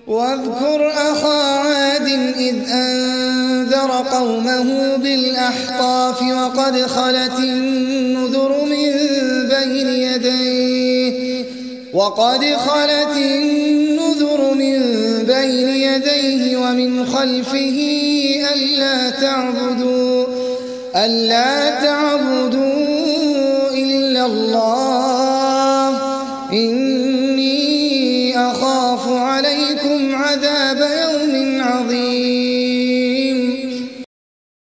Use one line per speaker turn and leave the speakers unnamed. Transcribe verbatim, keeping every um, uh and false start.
واذكر أخا عاد إذ أنذر قومه بالأحقاف وقد خلت النذر من بين يديه وقد خلت النذر من بين يديه ومن خلفه ألا تعبدوا ألا تعبدوا إلا الله إني أخاف عليكم عذاب